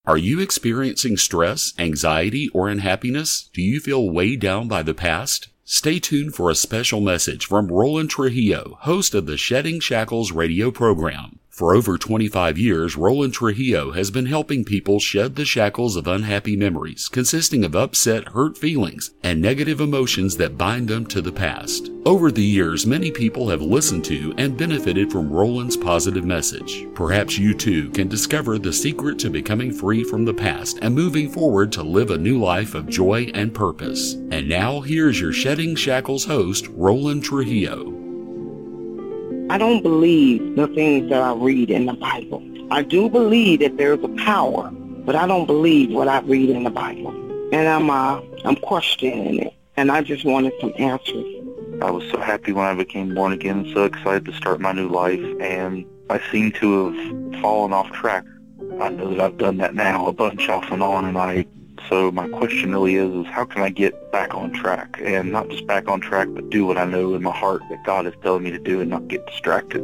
Are you experiencing stress, anxiety, or unhappiness? Do you feel weighed down by the past? Stay tuned for a special message from Roland Trujillo, host of the Shedding Shackles radio program. For over 25 years, Roland Trujillo has been helping people shed the shackles of unhappy memories, consisting of upset, hurt feelings, and negative emotions that bind them to the past. Over the years, many people have listened to and benefited from Roland's positive message. Perhaps you too can discover the secret to becoming free from the past and moving forward to live a new life of joy and purpose. And now, here's your Shedding Shackles host, Roland Trujillo. I don't believe the things that I read in the Bible. I do believe that there's a power, but I don't believe what I read in the Bible. And I'm questioning it, and I just wanted some answers. I was so happy when I became born again, so excited to start my new life, and I seem to have fallen off track. I know that I've done that now a bunch off and on, so my question really is how can I get back on track? And not just back on track, but do what I know in my heart that God is telling me to do and not get distracted.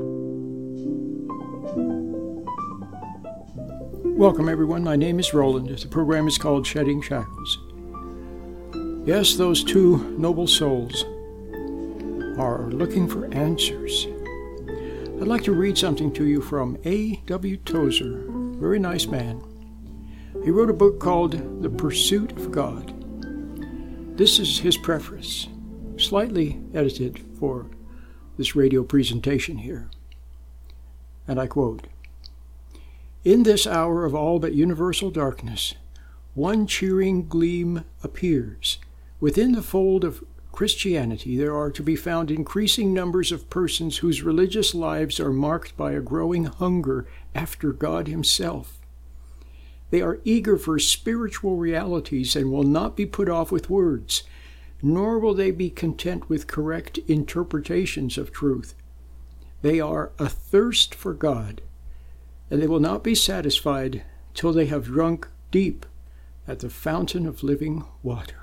Welcome, everyone. My name is Roland. The program is called Shedding Shackles. Yes, those two noble souls are looking for answers. I'd like to read something to you from A.W. Tozer, very nice man. He wrote a book called The Pursuit of God. This is his preface, slightly edited for this radio presentation here. And I quote, "In this hour of all but universal darkness, one cheering gleam appears. Within the fold of Christianity, there are to be found increasing numbers of persons whose religious lives are marked by a growing hunger after God Himself. They are eager for spiritual realities and will not be put off with words, nor will they be content with correct interpretations of truth. They are athirst for God, and they will not be satisfied till they have drunk deep at the fountain of living water."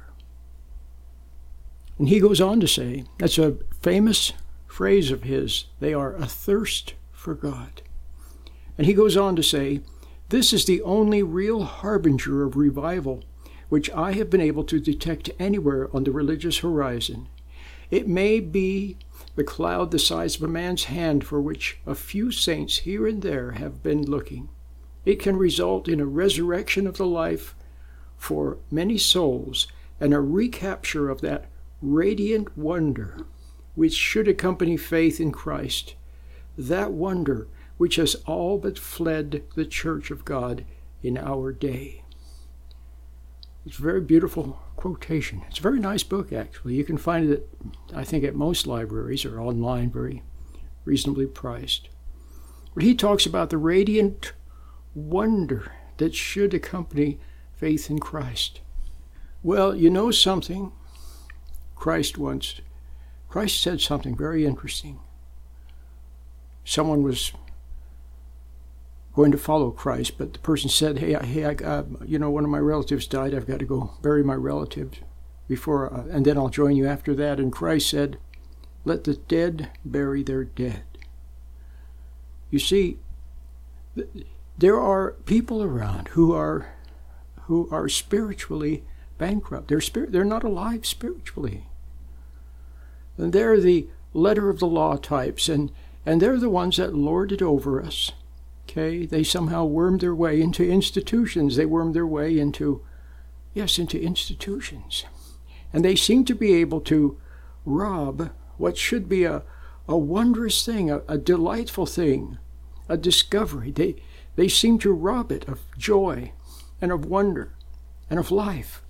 And he goes on to say, that's a famous phrase of his, they are athirst for God. And he goes on to say, "This is the only real harbinger of revival which I have been able to detect anywhere on the religious horizon. It may be the cloud the size of a man's hand for which a few saints here and there have been looking. It can result in a resurrection of the life for many souls and a recapture of that radiant wonder which should accompany faith in Christ, that wonder which has all but fled the Church of God in our day." It's a very beautiful quotation. It's a very nice book, actually. You can find it, I think, at most libraries or online, very reasonably priced. But he talks about the radiant wonder that should accompany faith in Christ. Well, you know something? Christ said something very interesting. Someone was going to follow Christ, but the person said, hey, one of my relatives died. I've got to go bury my relative and then I'll join you after that. And Christ said, "Let the dead bury their dead." You see, there are people around who are spiritually bankrupt. They're not alive spiritually. And they're the letter of the law types, and they're the ones that lord it over us. Okay, they somehow worm their way into institutions. They worm their way into institutions. And they seem to be able to rob what should be a wondrous thing, a delightful thing, a discovery. They seem to rob it of joy and of wonder and of life.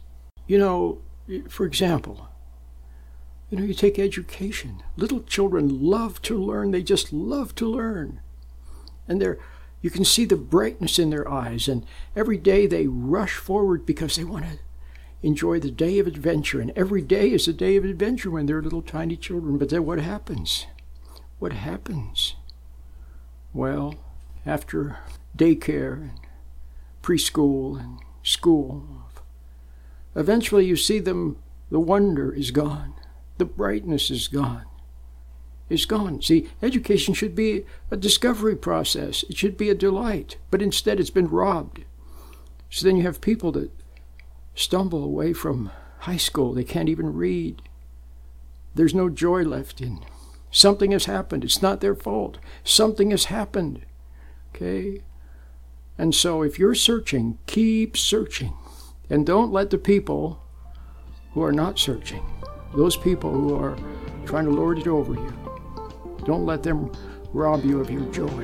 For example, you take education. Little children love to learn. They just love to learn. And you can see the brightness in their eyes, and every day they rush forward because they want to enjoy the day of adventure. And every day is a day of adventure when they're little tiny children. But then what happens? What happens? Well, after daycare and preschool and school, eventually you see them, the wonder is gone. The brightness is gone. It's gone. See, education should be a discovery process. It should be a delight, but instead it's been robbed. So then you have people that stumble away from high school. They can't even read. There's no joy left in. Something has happened. It's not their fault. Something has happened. Okay? And so if you're searching, keep searching. And don't let the people who are not searching, those people who are trying to lord it over you, don't let them rob you of your joy.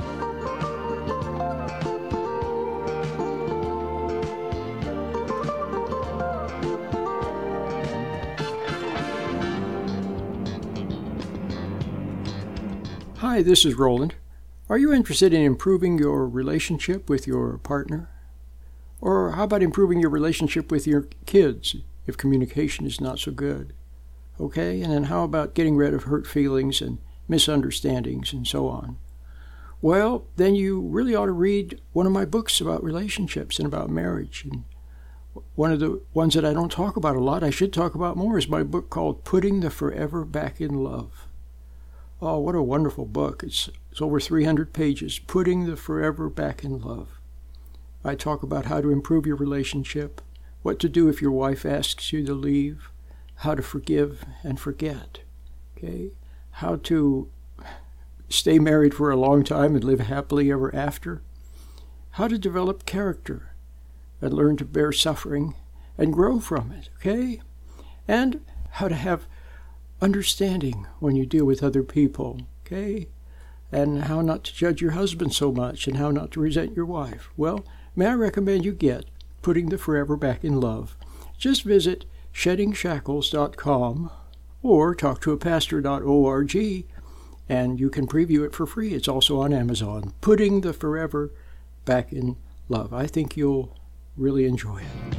Hi, this is Roland. Are you interested in improving your relationship with your partner? Or how about improving your relationship with your kids if communication is not so good? Okay, and then how about getting rid of hurt feelings and misunderstandings and so on? Well, then you really ought to read one of my books about relationships and about marriage. And one of the ones that I don't talk about a lot, I should talk about more, is my book called Putting the Forever Back in Love. Oh, what a wonderful book. It's over 300 pages, Putting the Forever Back in Love. I talk about how to improve your relationship, what to do if your wife asks you to leave, how to forgive and forget, okay? How to stay married for a long time and live happily ever after, how to develop character and learn to bear suffering and grow from it, okay? And how to have understanding when you deal with other people, okay? And how not to judge your husband so much and how not to resent your wife. Well, may I recommend you get Putting the Forever Back in Love. Just visit sheddingshackles.com or talktoapastor.org and you can preview it for free. It's also on Amazon. Putting the Forever Back in Love. I think you'll really enjoy it.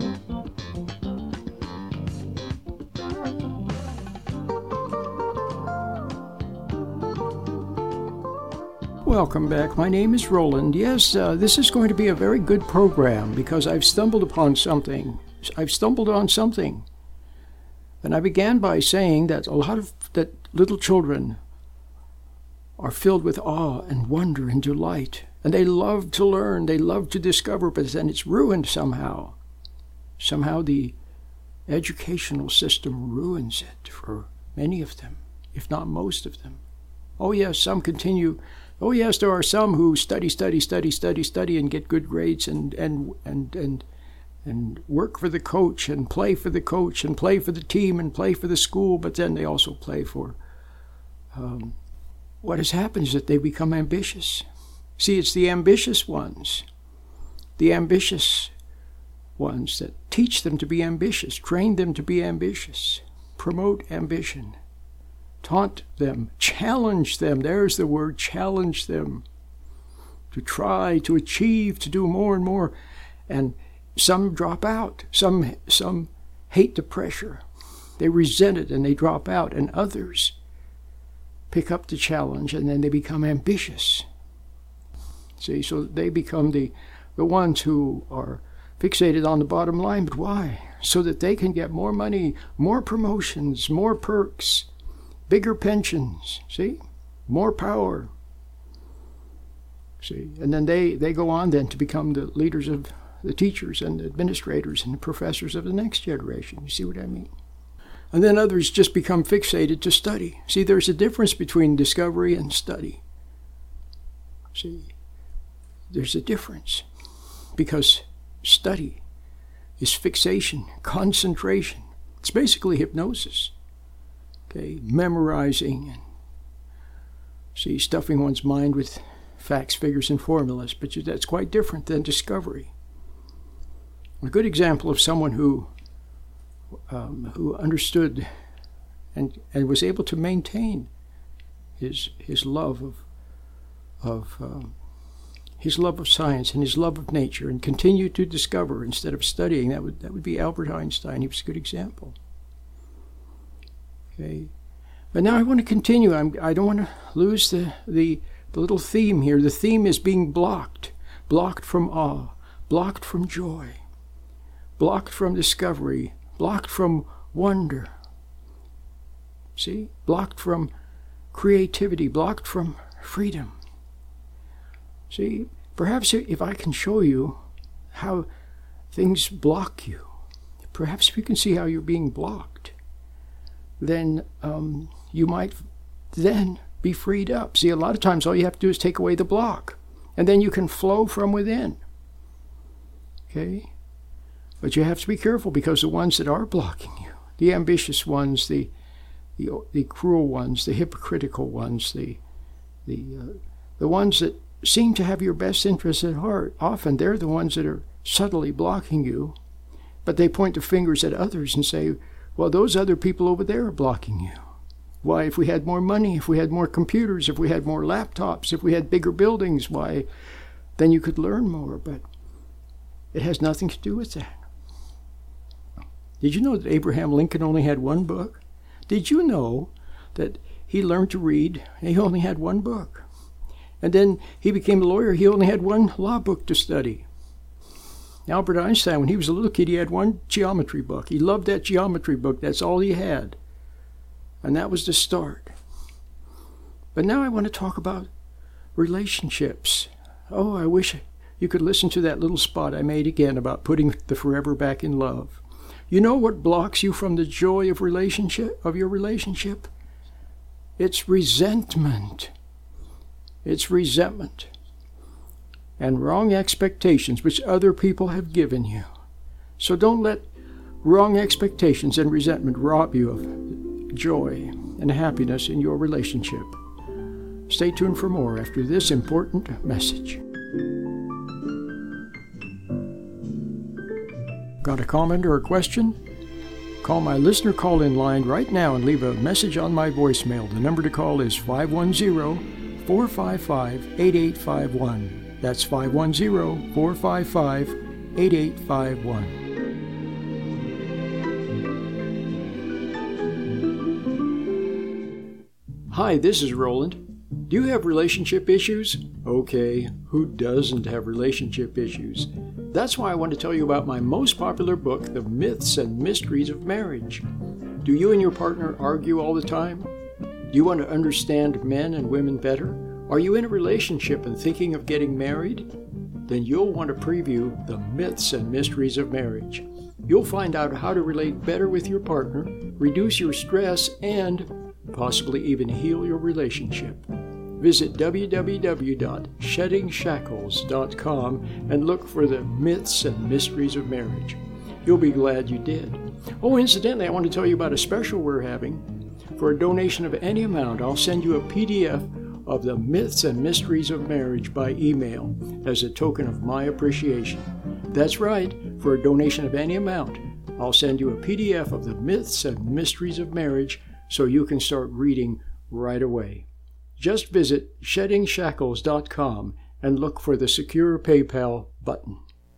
Welcome back. My name is Roland. Yes, this is going to be a very good program because I've stumbled on something. And I began by saying that that little children are filled with awe and wonder and delight. And they love to learn, they love to discover, but then it's ruined somehow. Somehow the educational system ruins it for many of them, if not most of them. Oh yes, some continue. Oh yes, there are some who study and get good grades and work for the coach and play for the coach and play for the team and play for the school, but then they also play for... what has happened is that they become ambitious. See, it's the ambitious ones that teach them to be ambitious, train them to be ambitious, promote ambition. Taunt them, challenge them, there's the word, challenge them, to try, to achieve, to do more and more. And some drop out, some hate the pressure, they resent it and they drop out, and others pick up the challenge and then they become ambitious. See, so they become the ones who are fixated on the bottom line, but why? So that they can get more money, more promotions, more perks, bigger pensions, see? More power. See? And then they go on then to become the leaders of the teachers and the administrators and the professors of the next generation. You see what I mean? And then others just become fixated to study. See, there's a difference between discovery and study. See? There's a difference. Because study is fixation, concentration. It's basically hypnosis. Okay, memorizing and stuffing one's mind with facts, figures, and formulas, but that's quite different than discovery. A good example of someone who understood and was able to maintain his love of science and his love of nature and continue to discover instead of studying. That would be Albert Einstein. He was a good example. Okay, but now I want to continue. I don't want to lose the little theme here. The theme is being blocked from awe, blocked from joy, blocked from discovery, blocked from wonder. See, blocked from creativity, blocked from freedom. See, perhaps if I can show you how things block you, perhaps if you can see how you're being blocked, then you might then be freed up. See, a lot of times all you have to do is take away the block, and then you can flow from within. Okay? But you have to be careful, because the ones that are blocking you, the ambitious ones, the cruel ones, the hypocritical ones, the ones that seem to have your best interests at heart, often they're the ones that are subtly blocking you, but they point the fingers at others and say, well, those other people over there are blocking you. Why, if we had more money, if we had more computers, if we had more laptops, if we had bigger buildings, why, then you could learn more. But it has nothing to do with that. Did you know that Abraham Lincoln only had one book? Did you know that he learned to read and he only had one book? And then he became a lawyer, he only had one law book to study. Albert Einstein, when he was a little kid, he had one geometry book. He loved that geometry book. That's all he had. And that was the start. But now I want to talk about relationships. Oh, I wish you could listen to that little spot I made again about putting the forever back in love. You know what blocks you from the joy of your relationship? It's resentment. It's resentment. And wrong expectations which other people have given you. So don't let wrong expectations and resentment rob you of joy and happiness in your relationship. Stay tuned for more after this important message. Got a comment or a question? Call my listener call-in line right now and leave a message on my voicemail. The number to call is 510-455-8851. That's 510-455-8851. Hi, this is Roland. Do you have relationship issues? Okay, who doesn't have relationship issues? That's why I want to tell you about my most popular book, The Myths and Mysteries of Marriage. Do you and your partner argue all the time? Do you want to understand men and women better? Are you in a relationship and thinking of getting married? Then you'll want to preview The Myths and Mysteries of Marriage. You'll find out how to relate better with your partner, reduce your stress, and possibly even heal your relationship. Visit www.sheddingshackles.com and look for The Myths and Mysteries of Marriage. You'll be glad you did. Oh, incidentally, I want to tell you about a special we're having. For a donation of any amount, I'll send you a PDF of The Myths and Mysteries of Marriage by email as a token of my appreciation. That's right, for a donation of any amount, I'll send you a PDF of The Myths and Mysteries of Marriage so you can start reading right away. Just visit sheddingshackles.com and look for the Secure PayPal button.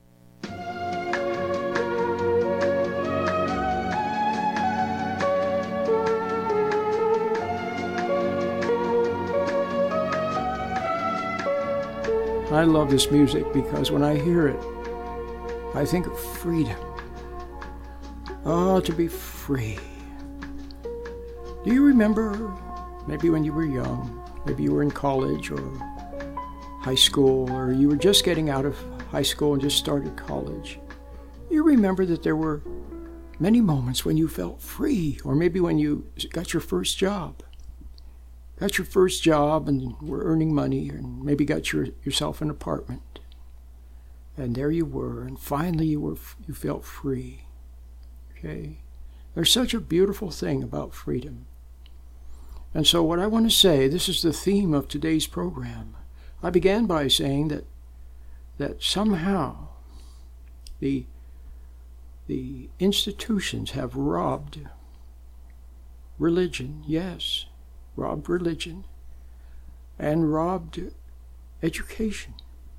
I love this music because when I hear it, I think of freedom. Oh, to be free. Do you remember, maybe when you were young, maybe you were in college or high school, or you were just getting out of high school and just started college? You remember that there were many moments when you felt free, or maybe when you got your first job. Got your first job and were earning money, and maybe got yourself an apartment. And there you were, and finally you felt free. Okay? There's such a beautiful thing about freedom. And so what I want to say, this is the theme of today's program. I began by saying that somehow the institutions have robbed religion, yes, robbed religion, and robbed education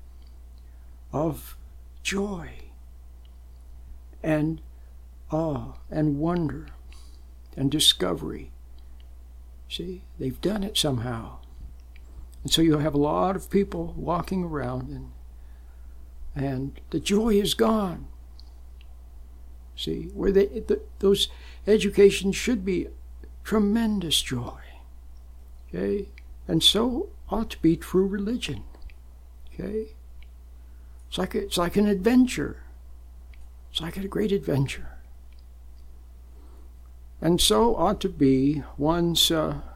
of joy and awe and wonder and discovery. See, they've done it somehow. And so you have a lot of people walking around and the joy is gone. See, where those educations should be tremendous joy. Okay? And so ought to be true religion. Okay? It's like an adventure. It's like a great adventure. And so ought to be one's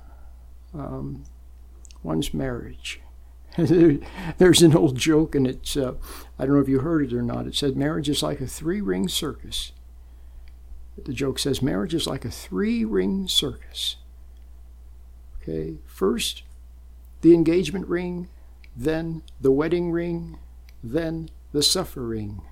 marriage. There's an old joke, and it's, I don't know if you heard it or not. It said marriage is like a 3-ring circus. The joke says marriage is like a 3-ring circus. Okay, first the engagement ring, then the wedding ring, then the suffering.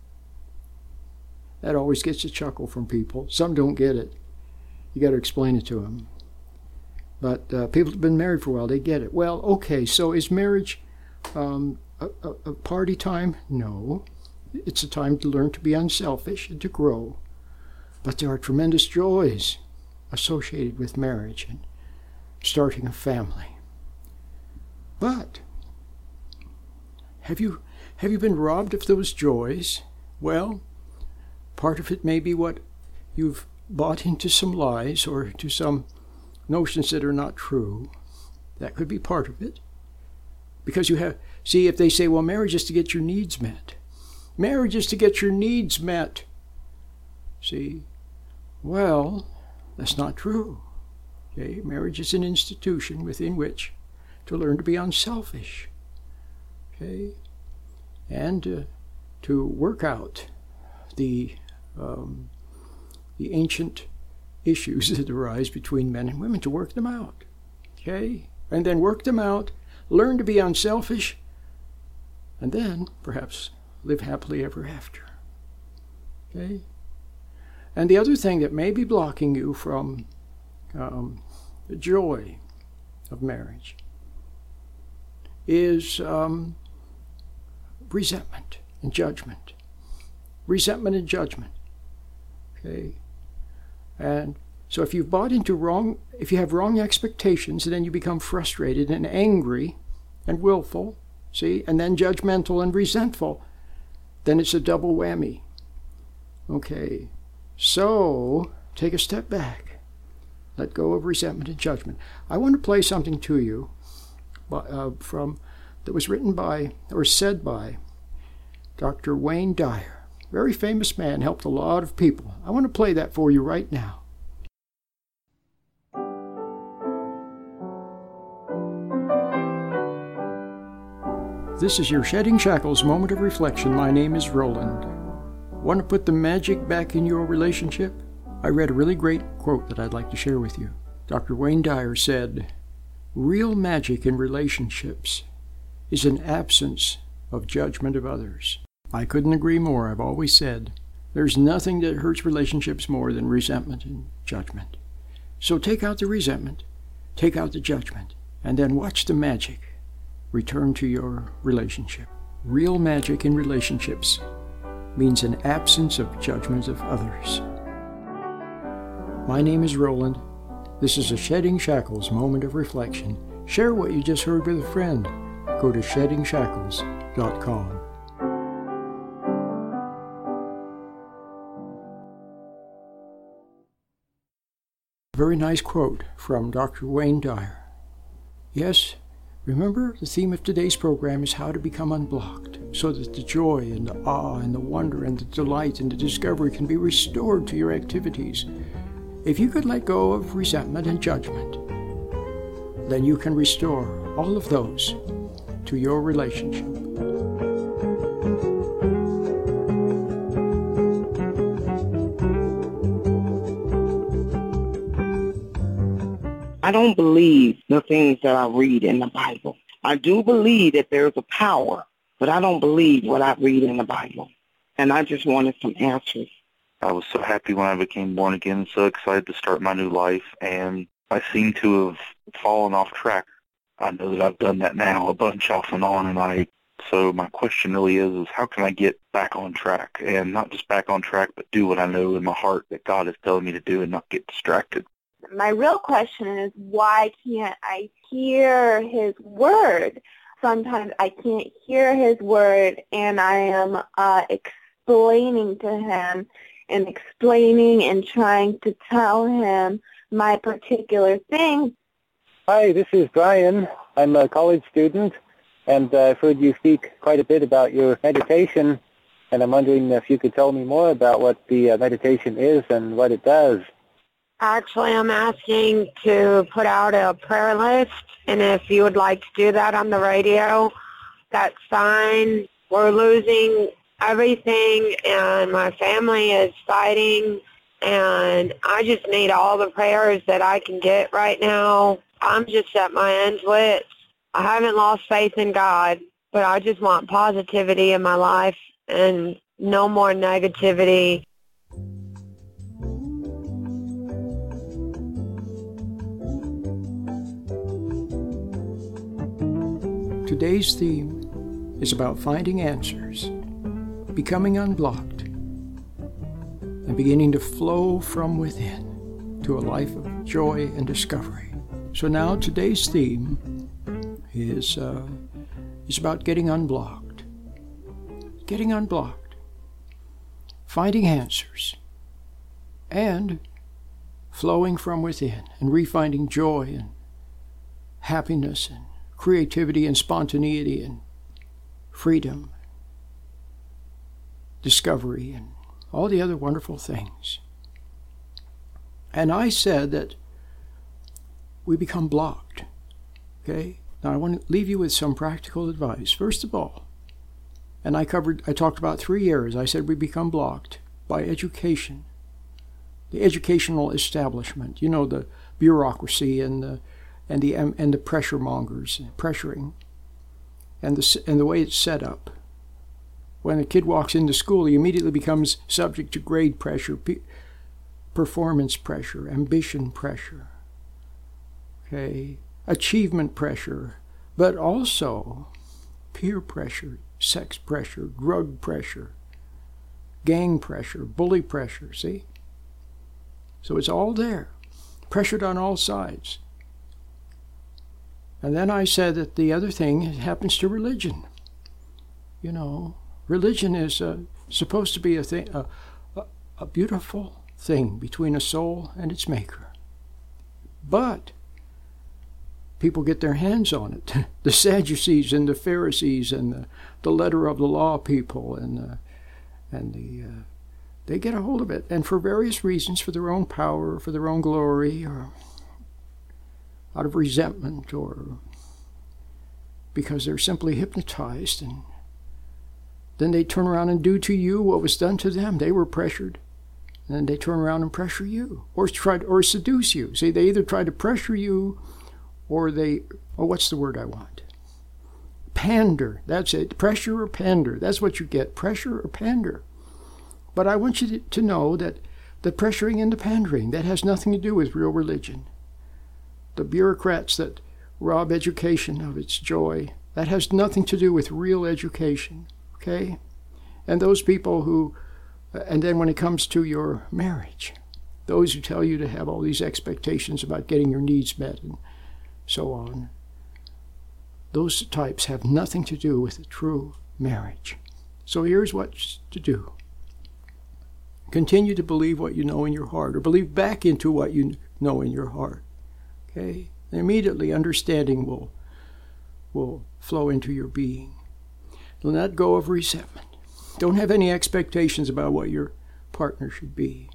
That always gets a chuckle from people. Some don't get it. You got to explain it to them. But people who've been married for a while, they get it. Well, okay, so is marriage a party time? No. It's a time to learn to be unselfish and to grow. But there are tremendous joys associated with marriage and starting a family. But have you been robbed of those joys? Well, part of it may be what you've bought into some lies or to some notions that are not true. That could be part of it. Because see, if they say, well, marriage is to get your needs met. Marriage is to get your needs met. See, well, that's not true. Okay, marriage is an institution within which to learn to be unselfish. Okay, and to work out the ancient issues that arise between men and women, to work them out. Okay, and then work them out, learn to be unselfish, and then perhaps live happily ever after. Okay, and the other thing that may be blocking you from the joy of marriage is resentment and judgment. Resentment and judgment. Okay? And so if you've bought into if you have wrong expectations, then you become frustrated and angry and willful, see, and then judgmental and resentful, then it's a double whammy. Okay, so take a step back. Let go of resentment and judgment. I want to play something to you that was written by, or said by, Dr. Wayne Dyer. Very famous man, helped a lot of people. I want to play that for you right now. This is your Shedding Shackles moment of reflection. My name is Roland. Want to put the magic back in your relationship? I read a really great quote that I'd like to share with you. Dr. Wayne Dyer said, "Real magic in relationships is an absence of judgment of others." I couldn't agree more. I've always said, there's nothing that hurts relationships more than resentment and judgment. So take out the resentment, take out the judgment, and then watch the magic return to your relationship. Real magic in relationships means an absence of judgment of others. My name is Roland. This is a Shedding Shackles moment of reflection. Share what you just heard with a friend. Go to sheddingshackles.com. Very nice quote from Dr. Wayne Dyer. Yes, remember, the theme of today's program is how to become unblocked, so that the joy and the awe and the wonder and the delight and the discovery can be restored to your activities. If you could let go of resentment and judgment, then you can restore all of those to your relationship. I don't believe the things that I read in the Bible. I do believe that there's a power, but I don't believe what I read in the Bible. And I just wanted some answers. I was so happy when I became born again, so excited to start my new life, and I seem to have fallen off track. I know that I've done that now a bunch off and on, so my question really is how can I get back on track? And not just back on track, but do what I know in my heart that God is telling me to do and not get distracted. My real question is, why can't I hear His Word? Sometimes I can't hear His Word, and I am explaining to Him and explaining and trying to tell Him my particular thing. Hi, this is Brian. I'm a college student, And I've heard you speak quite a bit about your meditation, and I'm wondering if you could tell me more about what the meditation is and what it does. Actually, I'm asking to put out a prayer list, and if you would like to do that on the radio, that's fine. We're losing everything, and my family is fighting, and I just need all the prayers that I can get right now. I'm just at my end's wits. I haven't lost faith in God, but I just want positivity in my life and no more negativity. Today's theme is about finding answers, becoming unblocked, and beginning to flow from within to a life of joy and discovery. So now today's theme is about getting unblocked. Getting unblocked, finding answers, and flowing from within and refinding joy and happiness and creativity and spontaneity and freedom, discovery, and all the other wonderful things. And I said that we become blocked, okay? Now I want to leave you with some practical advice. First of all, and I talked about 3 areas. I said we become blocked by education, the educational establishment, you know, the bureaucracy and the pressure mongers, pressuring, and the way it's set up. When a kid walks into school, he immediately becomes subject to grade pressure, performance pressure, ambition pressure, okay, achievement pressure, but also peer pressure, sex pressure, drug pressure, gang pressure, bully pressure, see? So it's all there, pressured on all sides. And then I said that the other thing happens to religion. You know, religion is supposed to be a beautiful thing between a soul and its maker. But people get their hands on it. The Sadducees and the Pharisees and the letter of the law people they get a hold of it, and for various reasons, for their own power, for their own glory, or out of resentment, or because they're simply hypnotized, and then they turn around and do to you what was done to them. They were pressured, and then they turn around and pressure you, or seduce you. See, they either try to pressure you, or what's the word I want? Pander. That's it. Pressure or pander. That's what you get. Pressure or pander. But I want you to know that the pressuring and the pandering, that has nothing to do with real religion. The bureaucrats that rob education of its joy, that has nothing to do with real education, okay? And those people and then when it comes to your marriage, those who tell you to have all these expectations about getting your needs met and so on, those types have nothing to do with a true marriage. So here's what to do. Continue to believe what you know in your heart, or believe back into what you know in your heart. Okay? And immediately understanding will flow into your being. Let go of resentment. Don't have any expectations about what your partner should be.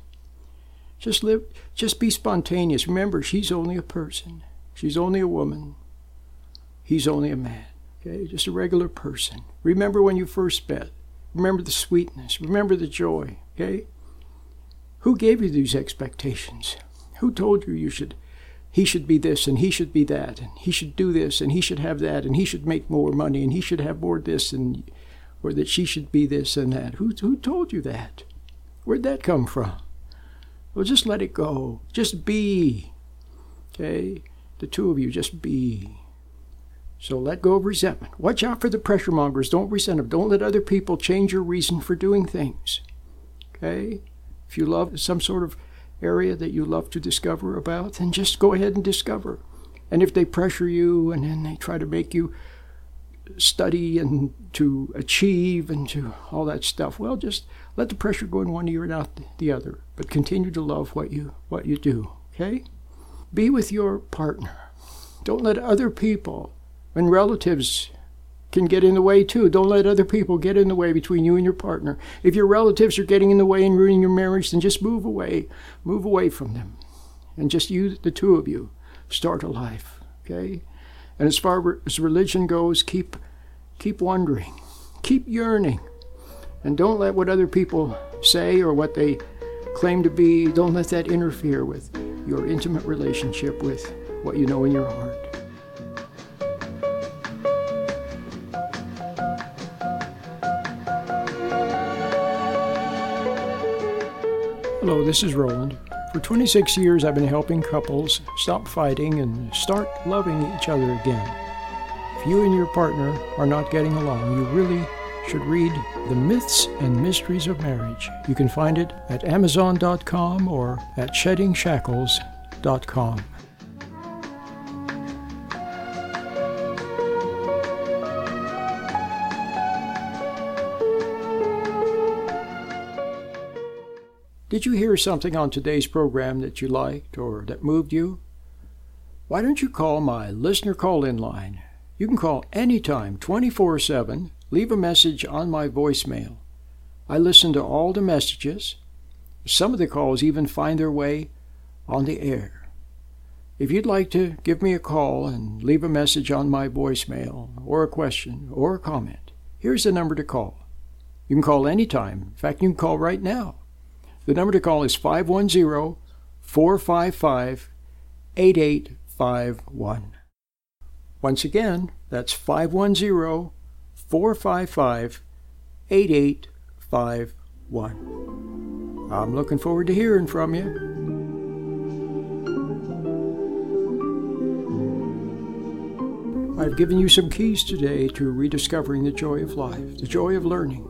Just be spontaneous. Remember, she's only a person. She's only a woman. He's only a man. Okay? Just a regular person. Remember when you first met. Remember the sweetness. Remember the joy. Okay? Who gave you these expectations? Who told you he should be this and he should be that, and he should do this and he should have that, and he should make more money and he should have more this, or that she should be this and that? Who told you that? Where'd that come from? Well, just let it go. Just be. Okay? The two of you, just be. So let go of resentment. Watch out for the pressure mongers. Don't resent them. Don't let other people change your reason for doing things. Okay? If you love some sort of area that you love to discover about, then just go ahead and discover. And if they pressure you and then they try to make you study and to achieve and to all that stuff, well, just let the pressure go in one ear and out the other. But continue to love what you do. Okay? Be with your partner. Don't let other people and relatives can get in the way too. Don't let other people get in the way between you and your partner. If your relatives are getting in the way and ruining your marriage, then just move away. Move away from them. And just you, the two of you, start a life, okay? And as far as religion goes, keep wondering. Keep yearning. And don't let what other people say or what they claim to be, don't let that interfere with your intimate relationship with what you know in your heart. Hello, this is Roland. For 26 years, I've been helping couples stop fighting and start loving each other again. If you and your partner are not getting along, you really should read The Myths and Mysteries of Marriage. You can find it at Amazon.com or at SheddingShackles.com. Did you hear something on today's program that you liked or that moved you? Why don't you call my listener call-in line? You can call anytime, 24/7. Leave a message on my voicemail. I listen to all the messages. Some of the calls even find their way on the air. If you'd like to give me a call and leave a message on my voicemail, or a question, or a comment, here's the number to call. You can call anytime. In fact, you can call right now. The number to call is 510-455-8851. Once again, that's 510-455-8851. I'm looking forward to hearing from you. I've given you some keys today to rediscovering the joy of life, the joy of learning,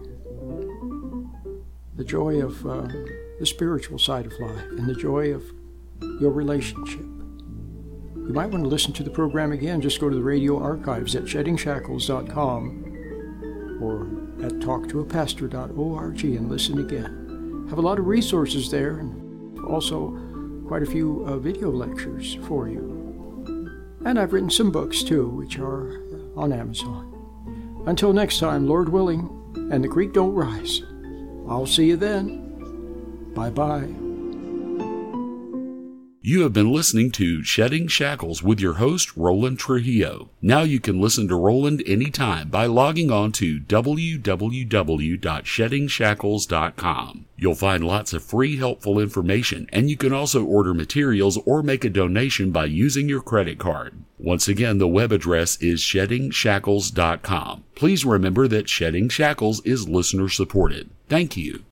the joy of the spiritual side of life, and the joy of your relationship. You might want to listen to the program again. Just go to the radio archives at SheddingShackles.com or at TalkToAPastor.org and listen again. Have a lot of resources there, and also quite a few video lectures for you. And I've written some books too, which are on Amazon. Until next time, Lord willing, and the creek don't rise, I'll see you then. Bye-bye. You have been listening to Shedding Shackles with your host, Roland Trujillo. Now you can listen to Roland anytime by logging on to www.SheddingShackles.com. You'll find lots of free, helpful information, and you can also order materials or make a donation by using your credit card. Once again, the web address is SheddingShackles.com. Please remember that Shedding Shackles is listener-supported. Thank you.